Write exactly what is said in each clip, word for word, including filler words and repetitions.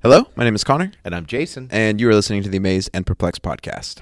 Hello, my name is Connor. And I'm Jason. And you are listening to the Amazed and Perplexed podcast.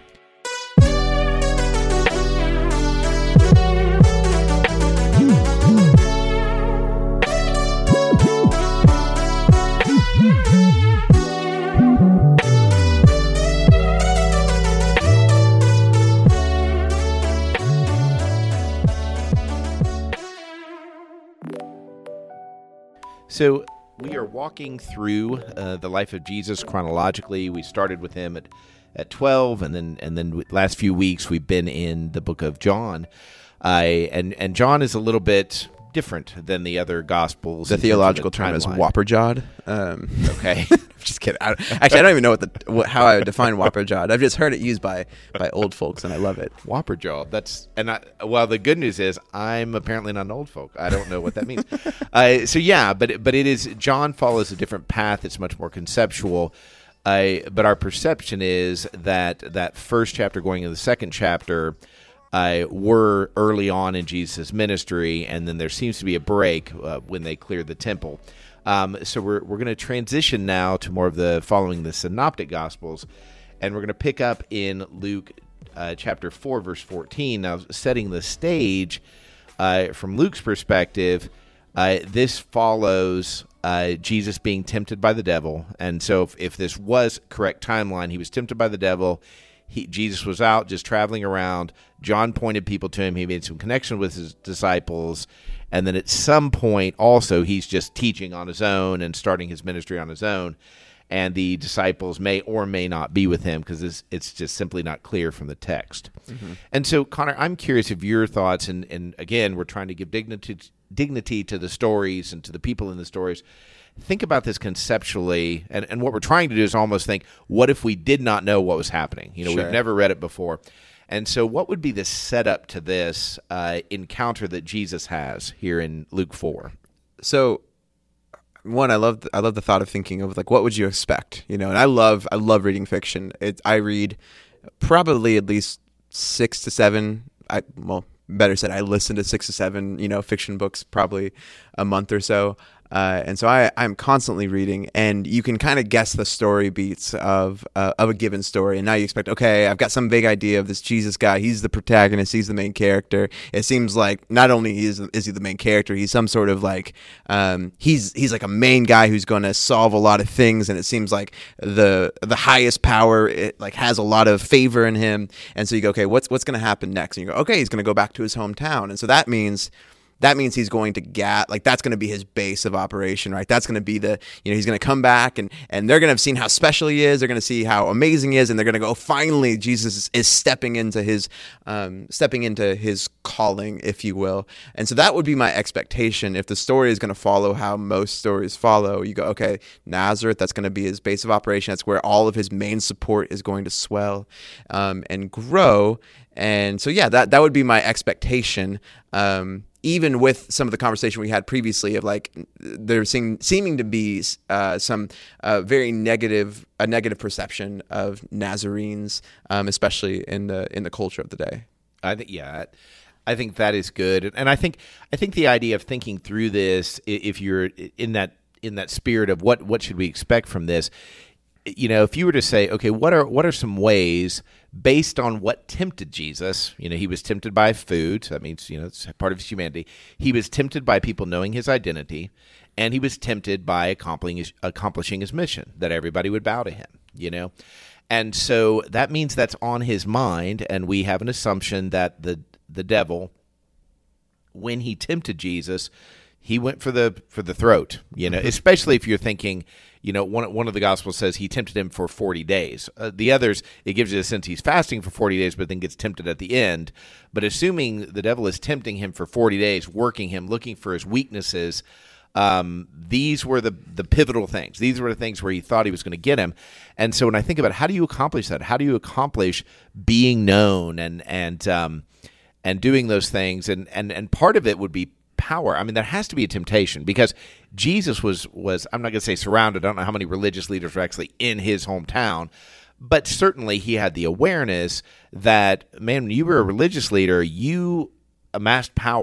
So we are walking through uh, the life of Jesus chronologically. We started with him at, at twelve, and then and then last few weeks we've been in the book of John. Uh, and and John is a little bit different than the other Gospels. The theological the term is timeline. whopperjawed. Um, Okay. just kidding. I, actually, I don't even know what the what, how I would define whopperjawed. I've just heard it used by by old folks, and I love it. Whopper jaw. That's and I, well, the good news is I'm apparently not an old folk. I don't know what that means. uh, so yeah, but but it is John follows a different path. It's much more conceptual. Uh, but our perception is that that first chapter going into the second chapter uh, were early on in Jesus' ministry, and then there seems to be a break uh, when they cleared the temple. Um, so we're we're going to transition now to more of the following the Synoptic Gospels, and we're going to pick up in Luke uh, chapter four, verse fourteen. Now, setting the stage uh, from Luke's perspective, uh, this follows uh, Jesus being tempted by the devil, and so if, if this was correct timeline, he was tempted by the devil. He, Jesus was out just traveling around. John pointed people to him. He made some connection with his disciples. And then at some point also he's just teaching on his own and starting his ministry on his own. And the disciples may or may not be with him because it's, it's just simply not clear from the text. Mm-hmm. And so, Connor, I'm curious of your thoughts. And, and again, we're trying to give dignity, dignity to the stories and to the people in the stories. Think about this conceptually, and, and what we're trying to do is almost think, what if we did not know what was happening? You know, Sure. We've never read it before. And so what would be the setup to this uh, encounter that Jesus has here in Luke four? So, one, I love the, I love the thought of thinking of like, what would you expect? You know, and I love I love reading fiction. It, I read probably at least six to seven. I well, better said, I listen to six to seven, you know, fiction books probably a month or so. Uh, and so I, I'm constantly reading, and you can kind of guess the story beats of uh, of a given story. And now you expect, okay, I've got some vague idea of this Jesus guy. He's the protagonist. He's the main character. It seems like not only is is he the main character, he's some sort of like um, he's he's like a main guy who's going to solve a lot of things. And it seems like the the highest power it like has a lot of favor in him. And so you go, okay, what's what's going to happen next? And you go, okay, he's going to go back to his hometown. And so that means. That means he's going to get, like, that's going to be his base of operation, right? That's going to be the, you know, he's going to come back and, and they're going to have seen how special he is. They're going to see how amazing he is. And they're going to go, oh, finally, Jesus is, is stepping into his, um, stepping into his calling, if you will. And so that would be my expectation. If the story is going to follow how most stories follow, you go, okay, Nazareth, that's going to be his base of operation. That's where all of his main support is going to swell um, and grow. And so, yeah, that, that would be my expectation. Um, even with some of the conversation we had previously of like there seem, seeming to be uh, some uh, very negative, a negative perception of Nazarenes, um, especially in the in the culture of the day. I think, yeah, I think that is good, and I think I think the idea of thinking through this, if you're in that in that spirit of what what should we expect from this. You know, if you were to say, okay, what are what are some ways based on what tempted Jesus? You know, he was tempted by food. So that means, you know, it's part of his humanity. He was tempted by people knowing his identity, and he was tempted by accomplishing his, accomplishing his mission, that everybody would bow to him, you know? And so that means that's on his mind, and we have an assumption that the the devil, when he tempted Jesus, he went for the for the throat, you know, especially if you're thinking, you know, one one of the Gospels says he tempted him for forty days. Uh, the others, it gives you a sense he's fasting for forty days, but then gets tempted at the end. But assuming the devil is tempting him for forty days, working him, looking for his weaknesses, um, these were the the pivotal things. These were the things where he thought he was going to get him. And so when I think about how do you accomplish that? How do you accomplish being known and and um, and doing those things? And and and part of it would be power. I mean, there has to be a temptation because Jesus was, was I'm not going to say surrounded. I don't know how many religious leaders were actually in his hometown, but certainly he had the awareness that, man, when you were a religious leader, you amassed power.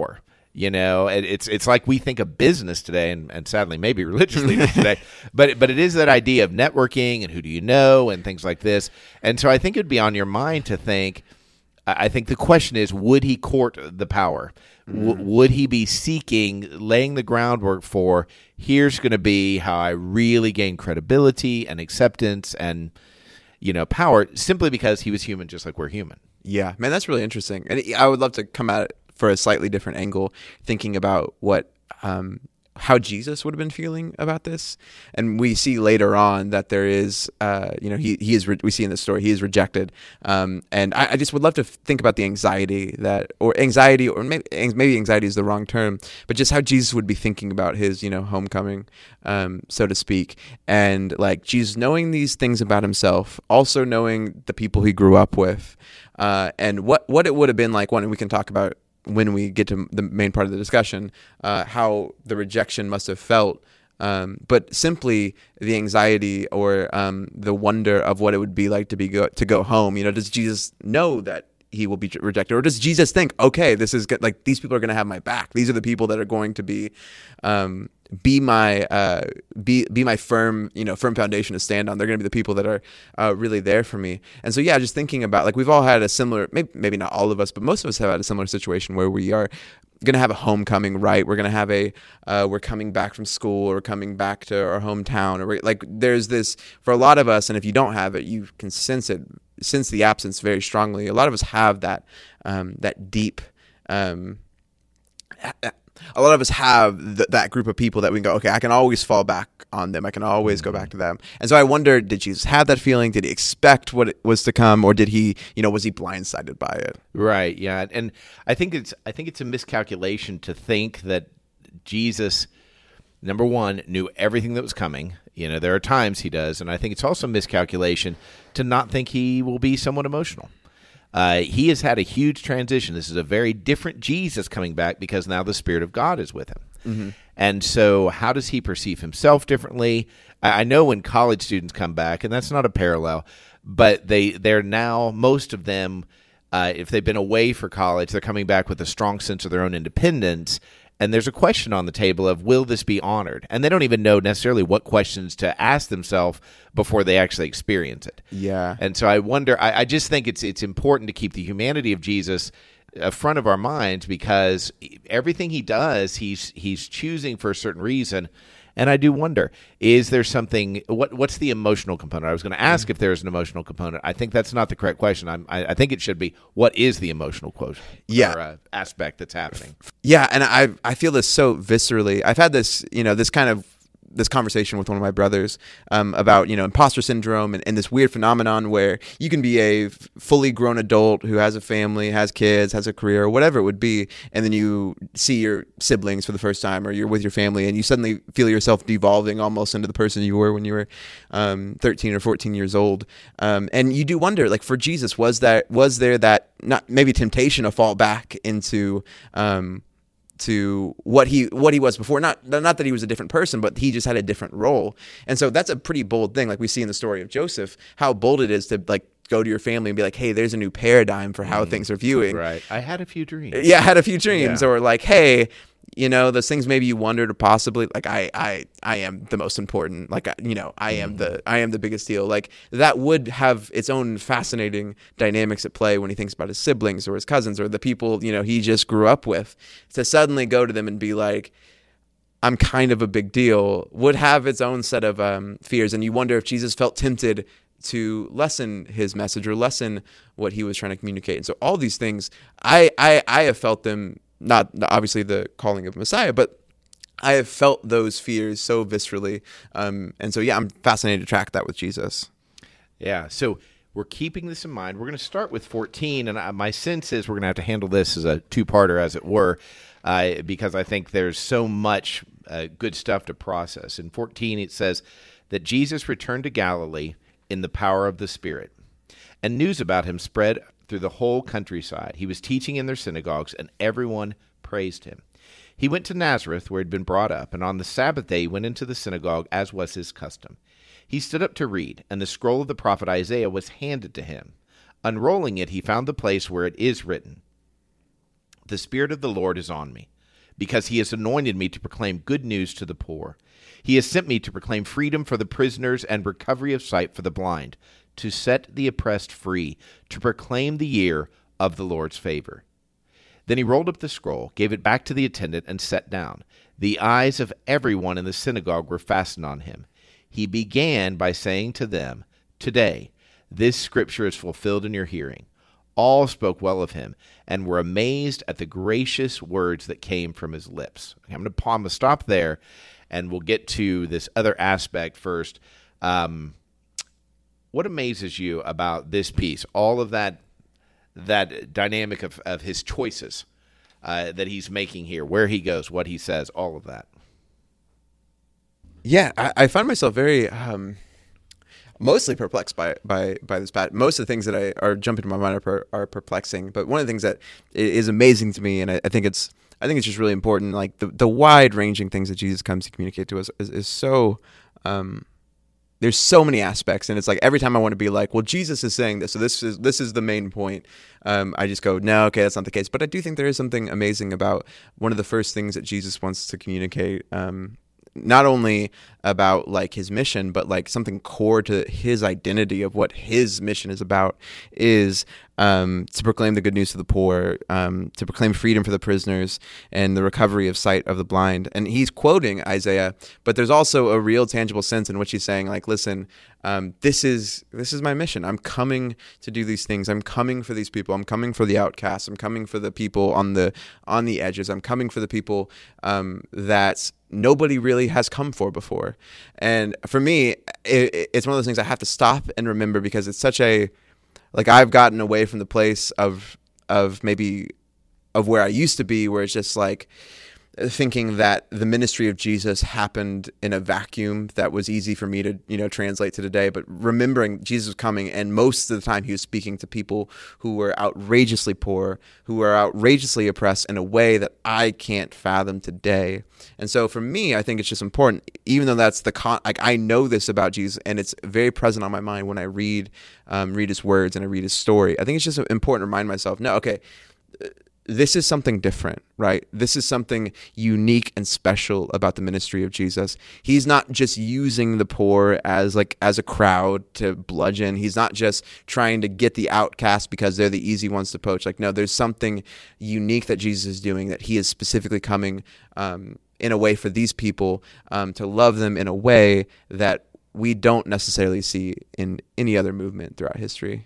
You know, it, it's it's like we think of business today, and, and sadly maybe religious leaders today, but but it is that idea of networking and who do you know and things like this. And so I think it would be on your mind to think, I think the question is, would he court the power? W- Mm. would he be seeking, laying the groundwork for, here's going to be how I really gain credibility and acceptance and, you know, power, simply because he was human just like we're human? Yeah, man, that's really interesting. And I would love to come at it for a slightly different angle, thinking about what, um, how Jesus would have been feeling about this. And we see later on that there is, uh, you know, he he is. Re- we see in the story he is rejected. Um, and I, I just would love to think about the anxiety that, or anxiety, or maybe maybe anxiety is the wrong term, but just how Jesus would be thinking about his, you know, homecoming, um, so to speak, and like Jesus knowing these things about himself, also knowing the people he grew up with, uh, and what what it would have been like. One, and we can talk about when we get to the main part of the discussion, uh, how the rejection must have felt, um, but simply the anxiety or um, the wonder of what it would be like to be go- to go home. You know, does Jesus know that he will be rejected, or does Jesus think, okay, this is good, like these people are going to have my back. These are the people that are going to be um, be my uh, be be my firm you know firm foundation to stand on. They're going to be the people that are uh, really there for me. And so yeah, just thinking about, like, we've all had a similar, maybe maybe not all of us, but most of us have had a similar situation where we are going to have a homecoming, right? We're going to have a uh, we're coming back from school, or coming back to our hometown, or we're, like there's this for a lot of us. And if you don't have it, you can sense it, sense the absence very strongly. A lot of us have that um, that deep. Um, a lot of us have th- that group of people that we can go, okay, I can always fall back on them. I can always go back to them. And so I wonder, did Jesus have that feeling? Did he expect what it was to come, or did he, you know, was he blindsided by it? Right. Yeah. And I think it's I think it's a miscalculation to think that Jesus, number one, knew everything that was coming. You know, there are times he does, and I think it's also a miscalculation to not think he will be somewhat emotional. Uh, he has had a huge transition. This is a very different Jesus coming back, because now the Spirit of God is with him. Mm-hmm. And so how does he perceive himself differently? I, I know when college students come back, and that's not a parallel, but they, they're now, most of them, uh, if they've been away for college, they're coming back with a strong sense of their own independence. And there's a question on the table of, will this be honored? And they don't even know necessarily what questions to ask themselves before they actually experience it. Yeah. And so I wonder, I, I just think it's it's important to keep the humanity of Jesus in front of our minds, because everything he does, he's he's choosing for a certain reason. And I do wonder, is there something, what what's the emotional component? I was going to ask if there's an emotional component. I think that's not the correct question. I'm, I, I think it should be, what is the emotional quotient yeah. or uh, aspect that's happening? Yeah, and I I feel this so viscerally. I've had this, you know, this kind of this conversation with one of my brothers um, about, you know, imposter syndrome and, and this weird phenomenon where you can be a f- fully grown adult who has a family, has kids, has a career, whatever it would be, and then you see your siblings for the first time, or you're with your family, and you suddenly feel yourself devolving almost into the person you were when you were um, thirteen or fourteen years old. Um, and you do wonder, like, for Jesus, was that was there that not maybe temptation to fall back into um, to what he what he was before. Not not that he was a different person, but he just had a different role. And so that's a pretty bold thing, like we see in the story of Joseph, how bold it is to like go to your family and be like, hey, there's a new paradigm for how mm, things are viewing. Right. I had a few dreams. Yeah, I had a few dreams. Yeah. Or like, hey, you know, those things maybe you wondered, or possibly like I, I, I am the most important. Like, you know, I am the, I am the biggest deal. Like that would have its own fascinating dynamics at play when he thinks about his siblings or his cousins or the people, you know, he just grew up with. To suddenly go to them and be like, I'm kind of a big deal, would have its own set of um, fears. And you wonder if Jesus felt tempted to lessen his message or lessen what he was trying to communicate. And so all these things, I, I, I have felt them. Not obviously the calling of Messiah, but I have felt those fears so viscerally. Um, and so, yeah, I'm fascinated to track that with Jesus. Yeah. So we're keeping this in mind. We're going to start with fourteen. And I, my sense is we're going to have to handle this as a two-parter, as it were, uh, because I think there's so much uh, good stuff to process. In fourteen, it says that Jesus returned to Galilee in the power of the Spirit, and news about him spread through the whole countryside. He was teaching in their synagogues, and everyone praised him. He went to Nazareth, where he had been brought up, and on the Sabbath day he went into the synagogue, as was his custom. He stood up to read, and the scroll of the prophet Isaiah was handed to him. Unrolling it, he found the place where it is written, "The Spirit of the Lord is on me, because he has anointed me to proclaim good news to the poor. He has sent me to proclaim freedom for the prisoners and recovery of sight for the blind, to set the oppressed free, to proclaim the year of the Lord's favor." Then he rolled up the scroll, gave it back to the attendant, and sat down. The eyes of everyone in the synagogue were fastened on him. He began by saying to them, "Today, this scripture is fulfilled in your hearing." All spoke well of him and were amazed at the gracious words that came from his lips. I'm going to, I'm going to stop there, and we'll get to this other aspect first. Um, what amazes you about this piece? All of that that dynamic of, of his choices uh, that he's making here, where he goes, what he says, all of that. Yeah, I, I find myself very um, mostly perplexed by by by this pat. Most of the things that I are jumping to my mind are, per, are perplexing, but one of the things that is amazing to me, and I, I think it's I think it's just really important, like the the wide ranging things that Jesus comes to communicate to us is, is so. Um, There's so many aspects, and it's like every time I want to be like, well, Jesus is saying this, so this is this is the main point. Um, I just go, no, okay, that's not the case. But I do think there is something amazing about one of the first things that Jesus wants to communicate, um, not only about like his mission, but like something core to his identity of what his mission is about is um, to proclaim the good news to the poor, um, to proclaim freedom for the prisoners and the recovery of sight of the blind. And he's quoting Isaiah, but there's also a real tangible sense in which he's saying like, listen, um, this is this is my mission. I'm coming to do these things. I'm coming for these people. I'm coming for the outcasts. I'm coming for the people on the on the edges. I'm coming for the people um, that nobody really has come for before. And for me, it, it's one of those things I have to stop and remember, because it's such a, like I've gotten away from the place of, of maybe of where I used to be, where it's just like thinking that the ministry of Jesus happened in a vacuum that was easy for me to, you know, translate to today. But remembering Jesus was coming, and most of the time he was speaking to people who were outrageously poor, who were outrageously oppressed in a way that I can't fathom today. And so for me, I think it's just important, even though that's the con, like I know this about Jesus and it's very present on my mind when I read, um, read his words and I read his story. I think it's just important to remind myself, no, okay, this is something different, right? This is something unique and special about the ministry of Jesus. He's not just using the poor as like as a crowd to bludgeon. He's not just trying to get the outcast because they're the easy ones to poach. Like, no, there's something unique that Jesus is doing, that he is specifically coming um, in a way for these people, um, to love them in a way that we don't necessarily see in any other movement throughout history.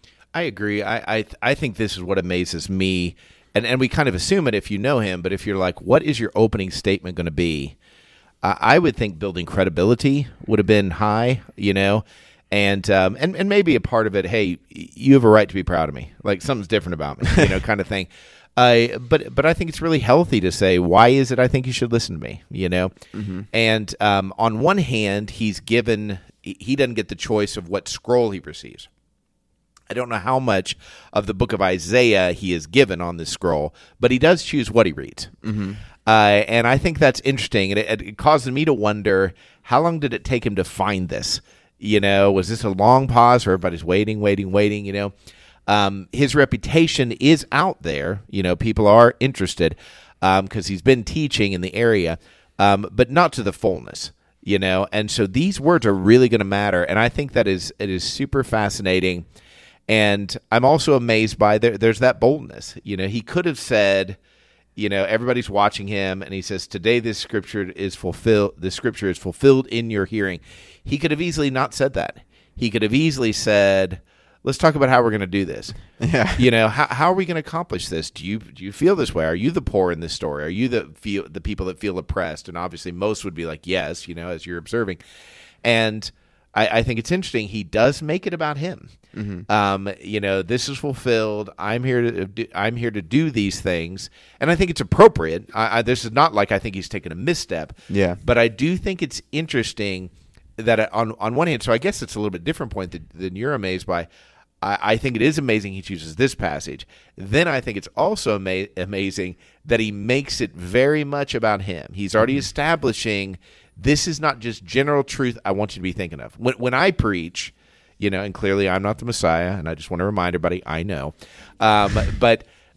I agree. I I, I think this is what amazes me. And and we kind of assume it if you know him, but if you're like, what is your opening statement going to be? Uh, I would think building credibility would have been high, you know, and um, and and maybe a part of it. Hey, you have a right to be proud of me. Like something's different about me, you know, kind of thing. Uh, but but I think it's really healthy to say, why is it I think you should listen to me, you know? Mm-hmm. And um, on one hand, he's given he doesn't get the choice of what scroll he receives. I don't know how much of the book of Isaiah he is given on this scroll, but he does choose what he reads. Mm-hmm. Uh, and I think that's interesting. And it, it causes me to wonder, how long did it take him to find this? You know, was this a long pause where everybody's waiting, waiting, waiting, you know? Um, his reputation is out there. You know, people are interested because um, he's been teaching in the area, um, but not to the fullness, you know? And so these words are really going to matter. And I think that is it is super fascinating. And I'm also amazed by there, there's that boldness. You know, he could have said, you know, everybody's watching him, and he says, today this scripture is fulfilled, this scripture is fulfilled in your hearing. He could have easily not said that. He could have easily said, let's talk about how we're going to do this. Yeah. You know, how how are we going to accomplish this? Do you do you feel this way? Are you the poor in this story? Are you the feel the people that feel oppressed? And obviously most would be like, yes, you know, as you're observing. And I, I think it's interesting. He does make it about him. Mm-hmm. Um, you know, this is fulfilled. I'm here to do, I'm here to do these things, and I think it's appropriate. I, I, this is not like I think he's taken a misstep. Yeah, but I do think it's interesting that on on one hand, so I guess it's a little bit different point than, than you're amazed by. I, I think it is amazing he chooses this passage. Then I think it's also ama- amazing that he makes it very much about him. He's already mm-hmm. establishing this is not just general truth I want you to be thinking of. When when I preach, you know, and clearly I'm not the Messiah, and I just want to remind everybody, I know. Um, but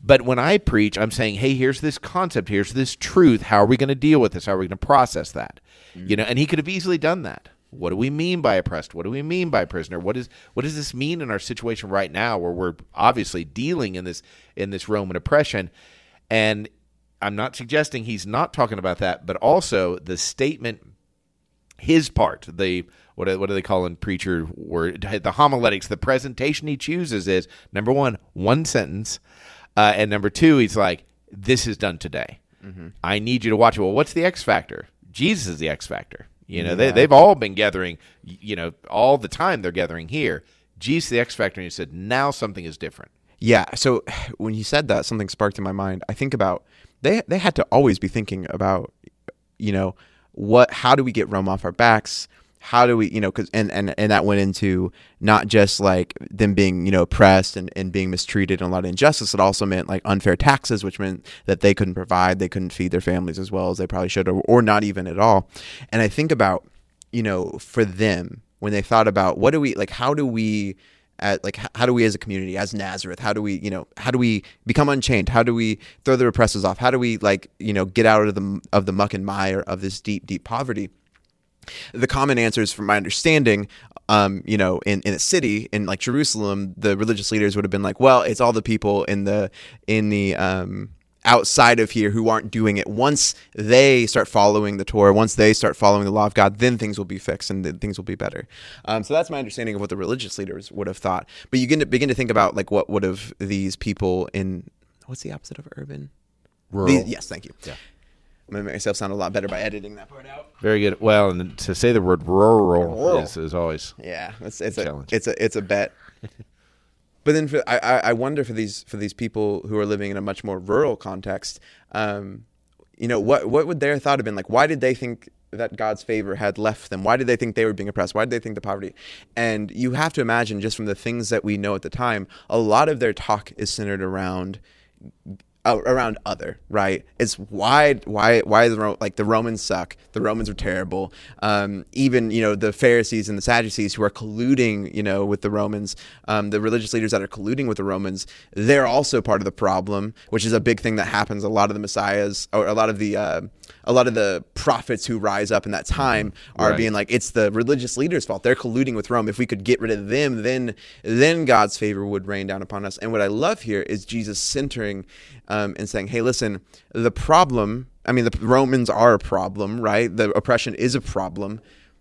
But when I preach, I'm saying, hey, here's this concept, here's this truth. How are we going to deal with this? How are we going to process that? Mm-hmm. You know, and he could have easily done that. What do we mean by oppressed? What do we mean by prisoner? What is what does this mean in our situation right now, where we're obviously dealing in this in this Roman oppression? And I'm not suggesting he's not talking about that, but also the statement, his part, the what do, what do they call in preacher word, the homiletics, the presentation he chooses is, number one, one sentence, uh, and number two, he's like, this is done today. Mm-hmm. I need you to watch it. Well, what's the X factor? Jesus is the X factor. You know, yeah. they, they've all been gathering, you know, all the time they're gathering here. Jesus, the X factor, and he said, now something is different. Yeah, so when you said that, something sparked in my mind. I think about, they they had to always be thinking about, you know, what, how do we get Rome off our backs? How do we, you know, cause, and, and, and that went into not just like them being, you know, oppressed and, and being mistreated and a lot of injustice. It also meant like unfair taxes, which meant that they couldn't provide, they couldn't feed their families as well as they probably should, or, or not even at all. And I think about, you know, for them, when they thought about what do we, like, how do we, at, like, how do we as a community, as Nazareth, how do we, you know, how do we become unchained? How do we throw the oppressors off? How do we, like, you know, get out of the, of the muck and mire of this deep, deep poverty? The common answers, from my understanding, um, you know, in, in a city in like Jerusalem, the religious leaders would have been like, well, it's all the people in the in the um, outside of here who aren't doing it. Once they start following the Torah, once they start following the law of God, then things will be fixed and then things will be better. Um, so that's my understanding of what the religious leaders would have thought. But you begin to begin to think about like what would have these people in, what's the opposite of urban? Rural. These, yes, thank you. Yeah. I'm going to make myself sound a lot better by editing that part out. Very good. Well, and to say the word rural is, is always yeah, it's it's a a challenge. it's a it's a bet. But then for, I I wonder for these for these people who are living in a much more rural context, um, you know, what what would their thought have been like? Why did they think that God's favor had left them? Why did they think they were being oppressed? Why did they think the poverty? And you have to imagine, just from the things that we know at the time, a lot of their talk is centered around. Uh, around other, right? It's why, why, why the like the Romans suck. The Romans are terrible. Um, even you know the Pharisees and the Sadducees who are colluding, you know, with the Romans, um, the religious leaders that are colluding with the Romans, they're also part of the problem, which is a big thing that happens. A lot of the messiahs, or a lot of the, uh, a lot of the prophets who rise up in that time are right. being like, it's the religious leaders' fault. They're colluding with Rome. If we could get rid of them, then then God's favor would rain down upon us. And what I love here is Jesus centering. Um, and saying, hey, listen, the problem, I mean, the Romans are a problem, right? The oppression is a problem.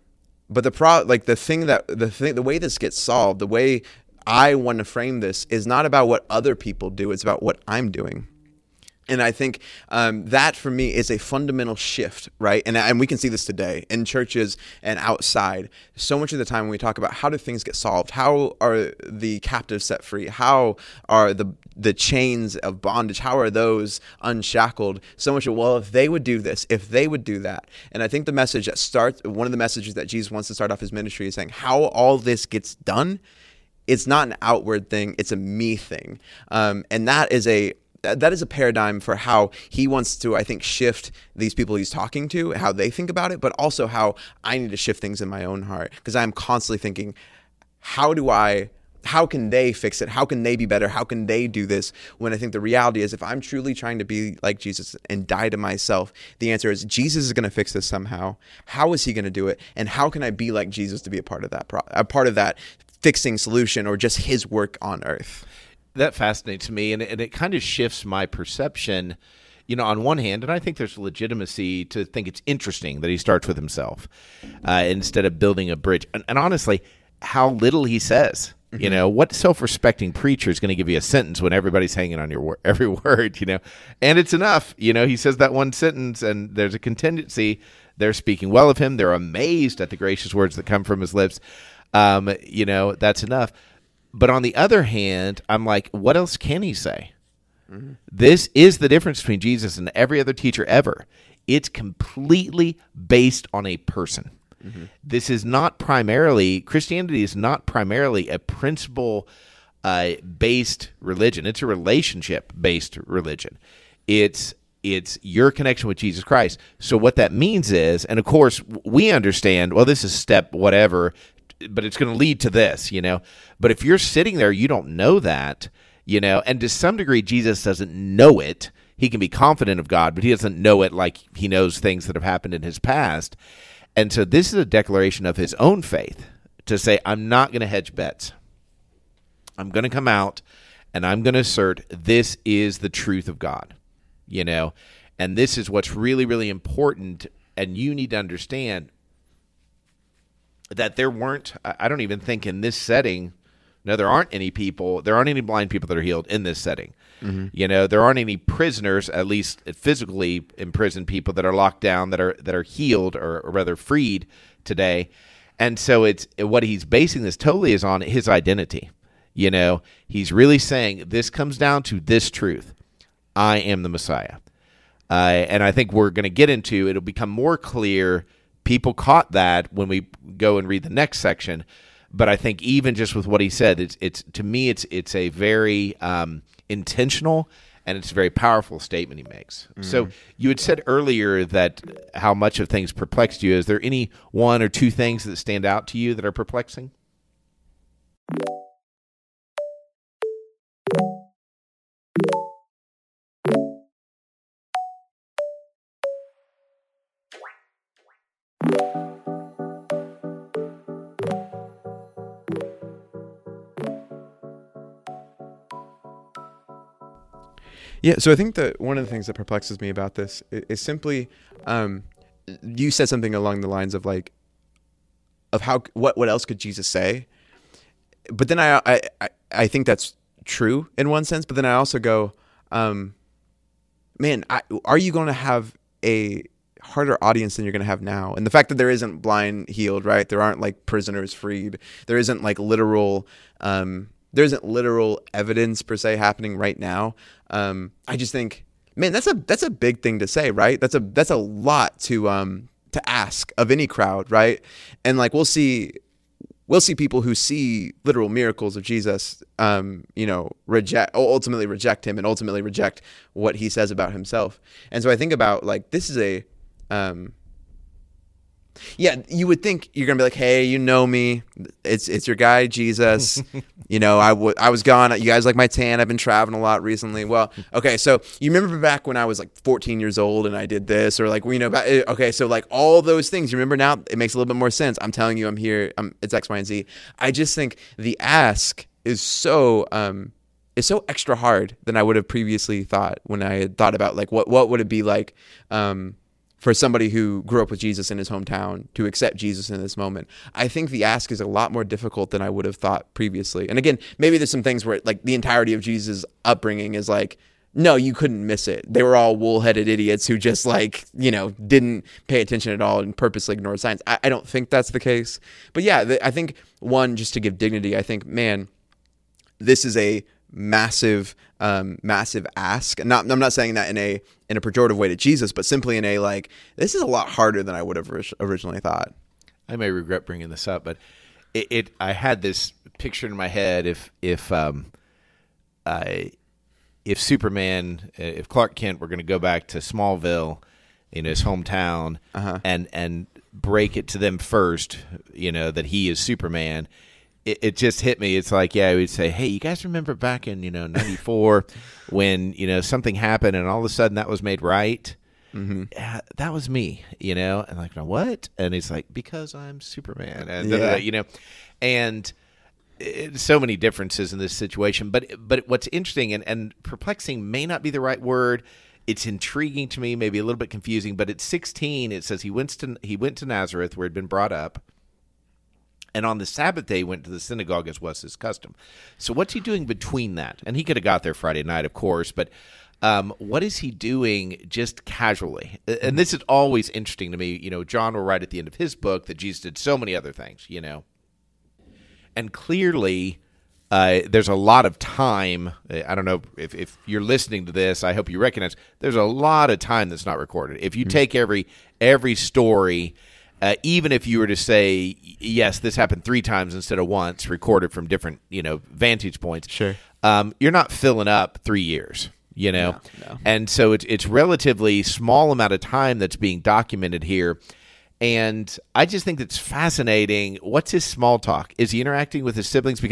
But the pro, like the thing that, the thing, the way this gets solved, the way I want to frame this is not about what other people do. It's about what I'm doing. And I think um, that, for me, is a fundamental shift, right? And and we can see this today in churches and outside. So much of the time when we talk about how do things get solved, how are the captives set free, how are the the chains of bondage, how are those unshackled? So much of, well, if they would do this, if they would do that. And I think the message that starts, one of the messages that Jesus wants to start off his ministry is saying how all this gets done. It's not an outward thing. It's a me thing. Um, and that is a That is a paradigm for how he wants to, I think, shift these people he's talking to, how they think about it, but also how I need to shift things in my own heart. Because I'm constantly thinking, how do I, how can they fix it? How can they be better? How can they do this? When I think the reality is, if I'm truly trying to be like Jesus and die to myself, the answer is Jesus is going to fix this somehow. How is he going to do it? And how can I be like Jesus to be a part of that, pro- a part of that fixing solution, or just his work on earth? That fascinates me, and, and it kind of shifts my perception, you know, on one hand, and I think there's legitimacy to think it's interesting that he starts with himself uh, instead of building a bridge. And, and honestly, how little he says. Mm-hmm. You know, what self-respecting preacher is going to give you a sentence when everybody's hanging on your wor- every word, you know? And it's enough. You know, he says that one sentence, and there's a contingency. They're speaking well of him. They're amazed at the gracious words that come from his lips. Um, you know, that's enough. But on the other hand, I'm like, what else can he say? Mm-hmm. This is the difference between Jesus and every other teacher ever. It's completely based on a person. Mm-hmm. This is not primarily, Christianity is not primarily a principle-based uh, religion. It's a relationship-based religion. It's It's your connection with Jesus Christ. So what that means is, and of course, we understand, well, this is step whatever, but it's going to lead to this, you know. But if you're sitting there, you don't know that, you know, and to some degree, Jesus doesn't know it. He can be confident of God, but he doesn't know it like he knows things that have happened in his past. And so this is a declaration of his own faith to say, I'm not going to hedge bets. I'm going to come out and I'm going to assert this is the truth of God, you know, and this is what's really, really important. And you need to understand that there weren't, I don't even think in this setting, no, there aren't any people, there aren't any blind people that are healed in this setting. Mm-hmm. You know, there aren't any prisoners, at least physically imprisoned people that are locked down, that are that are healed or, or rather freed today. And so it's what he's basing this totally is on his identity. You know, he's really saying this comes down to this truth. I am the Messiah. Uh, and I think we're going to get into, it'll become more clear. People caught that when we go and read the next section. But I think even just with what he said, it's it's to me, it's it's a very um, intentional and it's a very powerful statement he makes. Mm. So you had said earlier that how much of things perplexed you. Is there any one or two things that stand out to you that are perplexing? Yeah, so I think that one of the things that perplexes me about this is, is simply, um, you said something along the lines of like, of how what what else could Jesus say? But then I I I think that's true in one sense. But then I also go, um, man, I, are you going to have a harder audience than you're going to have now? And the fact that there isn't blind healed, right? There aren't like prisoners freed. There isn't like literal. Um, there isn't literal evidence per se happening right now. Um, I just think, man, that's a that's a big thing to say, right? That's a that's a lot to um to ask of any crowd, right? And like we'll see we'll see people who see literal miracles of Jesus, um, you know, reject ultimately reject him and ultimately reject what he says about himself. And so I think about like this is a um yeah, you would think you're going to be like, hey, you know me. It's it's your guy, Jesus. you know, I, w- I was gone. You guys like my tan. I've been traveling a lot recently. Well, okay, so you remember back when I was like fourteen years old and I did this or like, you know, about, okay, so like all those things, you remember now? It makes a little bit more sense. I'm telling you I'm here. I'm, it's X, Y, and Z. I just think the ask is so... Um, is so extra hard than I would have previously thought when I had thought about like what, what would it be like... Um, for somebody who grew up with Jesus in his hometown to accept Jesus in this moment. I think the ask is a lot more difficult than I would have thought previously. And again, maybe there's some things where like the entirety of Jesus' upbringing is like, no, you couldn't miss it. They were all wool-headed idiots who just like, you know, didn't pay attention at all and purposely ignored science. I, I don't think that's the case. But yeah, the, I think one, just to give dignity, I think, man, this is a massive, um, massive ask. Not, I'm not saying that in a in a pejorative way to Jesus, but simply in a like, this is a lot harder than I would have originally thought. I may regret bringing this up, but it, it I had this picture in my head. If if um, I if Superman, if Clark Kent were going to go back to Smallville, in his hometown, uh-huh. and and break it to them first, you know, that he is Superman. It, it just hit me. It's like, yeah, I would say, hey, you guys remember back in, you know, ninety-four when, you know, something happened and all of a sudden that was made right? Mm-hmm. Yeah, that was me, you know? And like, no, what? And he's like, because I'm Superman. And, yeah. da, da, da, you know, and it, so many differences in this situation. But but what's interesting and, and perplexing may not be the right word. It's intriguing to me, maybe a little bit confusing. But at sixteen, it says he went to he went to Nazareth where he'd been brought up. And on the Sabbath day, went to the synagogue as was his custom. So what's he doing between that? And he could have got there Friday night, of course, but um, what is he doing just casually? And this is always interesting to me. You know, John will write at the end of his book that Jesus did so many other things, you know. And clearly, uh, there's a lot of time. I don't know if, if you're listening to this, I hope you recognize there's a lot of time that's not recorded. If you mm-hmm. take every every story... Uh, even if you were to say, yes, this happened three times instead of once, recorded from different, you know, vantage points, sure, um, you're not filling up three years, you know? No, no. And so it's it's relatively small amount of time that's being documented here. And I just think that's fascinating. What's his small talk? Is he interacting with his siblings? Because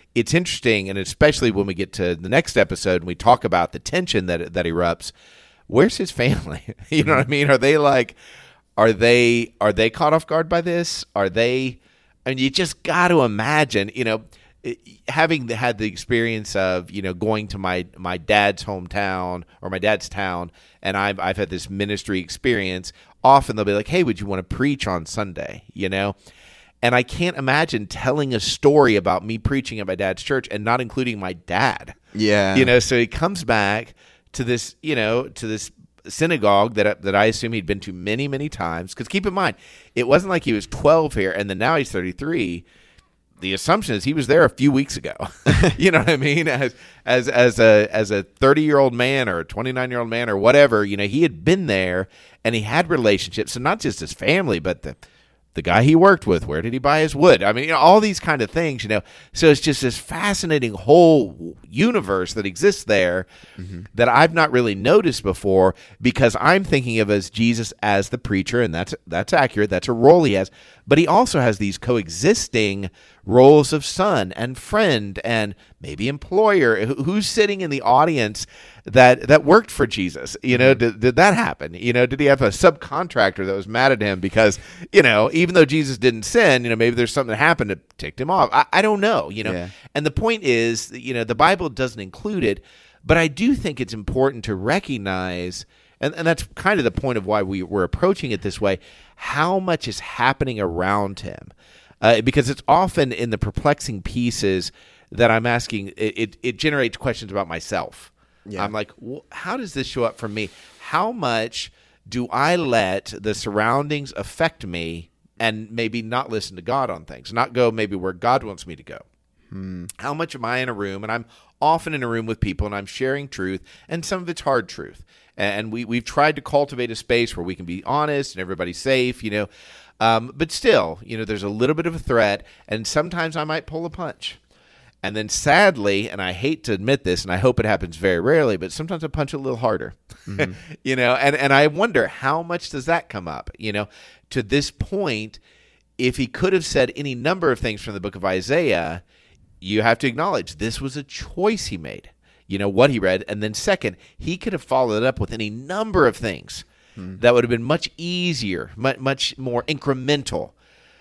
it's interesting, and especially when we get to the next episode and we talk about the tension that that erupts. Where's his family? You know what I mean? Are they like, are they are they caught off guard by this? Are they? I mean, you just got to imagine, you know, having had the experience of, you know, going to my my dad's hometown or my dad's town, and I've I've had this ministry experience. Often they'll be like, "Hey, would you want to preach on Sunday?" You know. And I can't imagine telling a story about me preaching at my dad's church and not including my dad. Yeah. You know, so he comes back to this, you know, to this synagogue that that I assume he'd been to many, many times. Because keep in mind, it wasn't like he was twelve here and then now he's thirty-three. The assumption is he was there a few weeks ago. You know what I mean? As as as a as a thirty-year-old man or a twenty-nine-year-old man or whatever, you know, he had been there and he had relationships. So not just his family, but the the guy he worked with, where did he buy his wood? I mean, you know, all these kind of things, you know. So it's just this fascinating whole universe that exists there mm-hmm. that I've not really noticed before, because I'm thinking of as Jesus as the preacher, and that's that's accurate. That's a role he has. But he also has these coexisting roles of son and friend and maybe employer. Who's sitting in the audience that that worked for Jesus? You know, did, did that happen? You know, did he have a subcontractor that was mad at him because, you know, even though Jesus didn't sin, you know, maybe there's something that happened that ticked him off. I, I don't know, you know. Yeah. And the point is, you know, the Bible doesn't include it, but I do think it's important to recognize, and, and that's kind of the point of why we, we're approaching it this way, how much is happening around him. Uh, because it's often in the perplexing pieces that I'm asking, it, it, it generates questions about myself. Yeah. I'm like, well, how does this show up for me? How much do I let the surroundings affect me and maybe not listen to God on things, not go maybe where God wants me to go? Hmm. How much am I in a room? And I'm often in a room with people and I'm sharing truth, and some of it's hard truth. And we, we've tried to cultivate a space where we can be honest and everybody's safe, you know. Um, but still, you know, there's a little bit of a threat, and sometimes I might pull a punch. And then sadly, and I hate to admit this, and I hope it happens very rarely, but sometimes I punch a little harder, mm-hmm. you know, and, and I wonder how much does that come up, you know, to this point. If he could have said any number of things from the book of Isaiah, you have to acknowledge this was a choice he made, you know, what he read. And then second, he could have followed it up with any number of things that would have been much easier, much, much more incremental.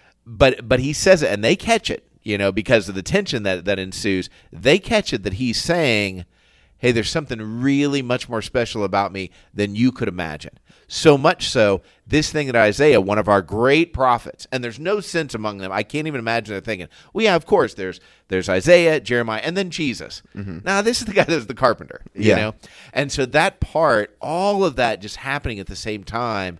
But but he says it, and they catch it, you know, because of the tension that, that ensues. They catch it that he's saying, hey, there's something really much more special about me than you could imagine. So much so, this thing that Isaiah, one of our great prophets, and there's no sense among them. I can't even imagine they're thinking, well, yeah, of course, there's there's Isaiah, Jeremiah, and then Jesus. Mm-hmm. Now, this is the guy that's the carpenter, you yeah. know? And so that part, all of that just happening at the same time,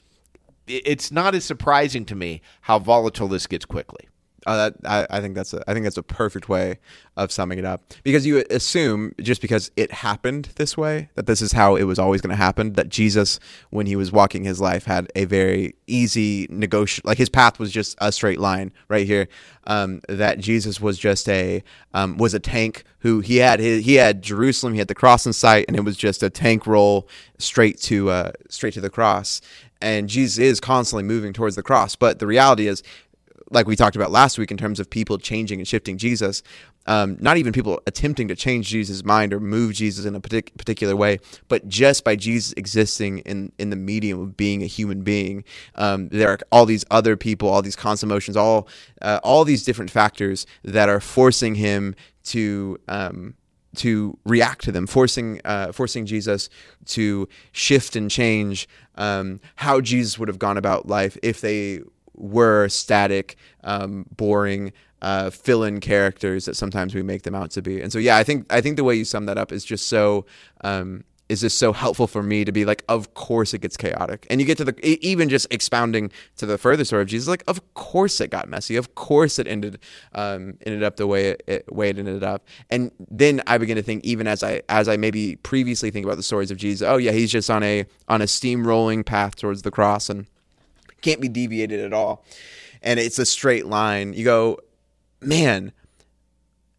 it's not as surprising to me how volatile this gets quickly. Oh, that I, I think that's a I think that's a perfect way of summing it up, because you assume just because it happened this way that this is how it was always going to happen. That Jesus, when he was walking his life, had a very easy negotiation, like his path was just a straight line right here. Um, that Jesus was just a um, was a tank who he had his, he had Jerusalem, he had the cross in sight, and it was just a tank roll straight to uh, straight to the cross. And Jesus is constantly moving towards the cross, but the reality is, like we talked about last week in terms of people changing and shifting Jesus, um, not even people attempting to change Jesus' mind or move Jesus in a partic- particular way, but just by Jesus existing in, in the medium of being a human being, um, there are all these other people, all these constant emotions, all uh, all these different factors that are forcing him to um, to react to them, forcing uh, forcing Jesus to shift and change um, how Jesus would have gone about life if they were static, um, boring, uh, fill-in characters that sometimes we make them out to be. And so, yeah, I think I think the way you sum that up is just so um, is just so helpful for me to be like, of course it gets chaotic. And you get to the even just expounding to the further story of Jesus, like, of course it got messy. Of course it ended um, ended up the way it, it way it ended up. And then I begin to think, even as I as I maybe previously think about the stories of Jesus, oh yeah, he's just on a on a steamrolling path towards the cross and can't be deviated at all, and it's a straight line. You go, man,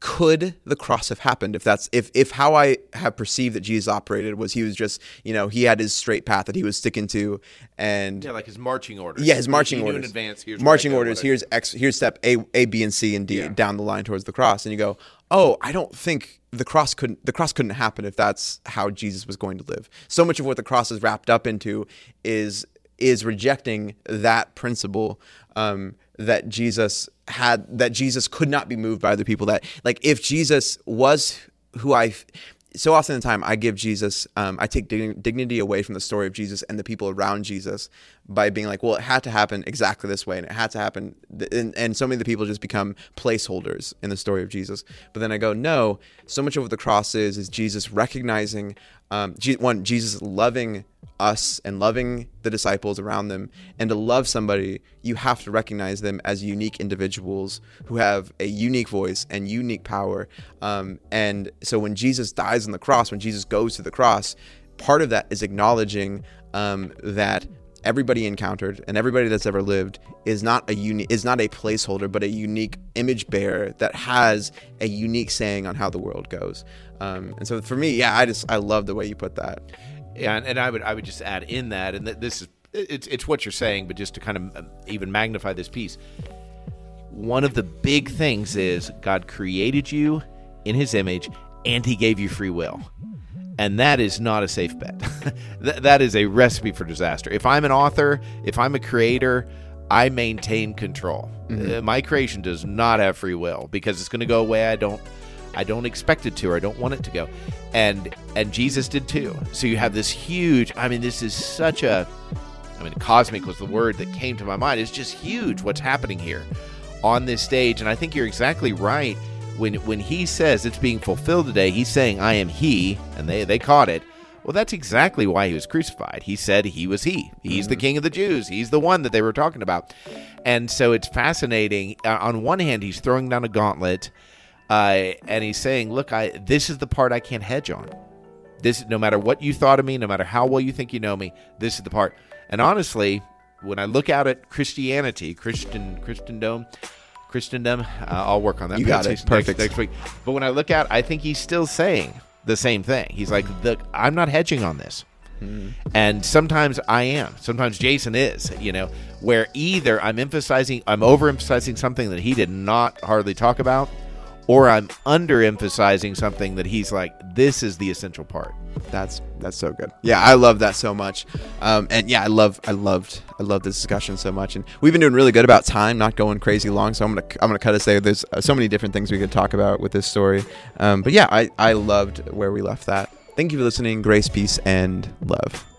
could the cross have happened if that's if if how I have perceived that Jesus operated was he was just, you know, he had his straight path that he was sticking to, and yeah, like his marching orders. Yeah, his marching he knew orders. in advance. Here's marching where I go, orders. what I- Here's X. Here's step A, A, B, and C, and D Yeah. down the line towards the cross, and you go, oh, I don't think the cross couldn't the cross couldn't happen if that's how Jesus was going to live. So much of what the cross is wrapped up into is is rejecting that principle. Um, that Jesus had, that Jesus could not be moved by other people. That, like, if Jesus was who I, so often in the time I give Jesus, um, I take dig- dignity away from the story of Jesus and the people around Jesus by being like, well, it had to happen exactly this way, and it had to happen, th- and, and so many of the people just become placeholders in the story of Jesus. But then I go, no, so much of what the cross is is Jesus recognizing, um, Je- one, Jesus loving us and loving the disciples around them, and to love somebody, you have to recognize them as unique individuals who have a unique voice and unique power. Um, and so when Jesus dies on the cross, when Jesus goes to the cross, part of that is acknowledging um, that everybody encountered and everybody that's ever lived is not a uni- is not a placeholder, but a unique image bearer that has a unique saying on how the world goes. Um, and so for me, yeah, I just I love the way you put that. Yeah, and, and I would I would just add in that, and th- this is it's it's what you're saying, but just to kind of even magnify this piece. One of the big things is God created you in His image, and He gave you free will, and that is not a safe bet. that, that is a recipe for disaster. If I'm an author, if I'm a creator, I maintain control. Mm-hmm. Uh, my creation does not have free will because it's going to go away. I don't. I don't expect it to, or I don't want it to go. And and Jesus did too. So you have this huge, I mean, this is such a, I mean, cosmic was the word that came to my mind. It's just huge what's happening here on this stage. And I think you're exactly right. When when he says it's being fulfilled today, he's saying, I am he, and they, they caught it. Well, that's exactly why he was crucified. He said he was he. He's mm-hmm. the King of the Jews. He's the one that they were talking about. And so it's fascinating. Uh, on one hand, he's throwing down a gauntlet. Uh, and he's saying, look, I this is the part I can't hedge on. This, no matter what you thought of me, no matter how well you think you know me, this is the part. And honestly, when I look out at Christianity, Christian, Christendom, Christendom, uh, I'll work on that. You got it. Perfect. Next, next week. But when I look out, I think he's still saying the same thing. He's like, the, I'm not hedging on this. Mm-hmm. And sometimes I am. Sometimes Jason is, you know, where either I'm emphasizing, I'm overemphasizing something that he did not hardly talk about, or I'm underemphasizing something that he's like, this is the essential part. That's that's so good. Yeah, I love that so much. Um, and yeah, I love I loved I love this discussion so much. And we've been doing really good about time, not going crazy long. So I'm gonna I'm gonna cut us there. There's so many different things we could talk about with this story. Um, but yeah, I I loved where we left that. Thank you for listening. Grace, peace, and love.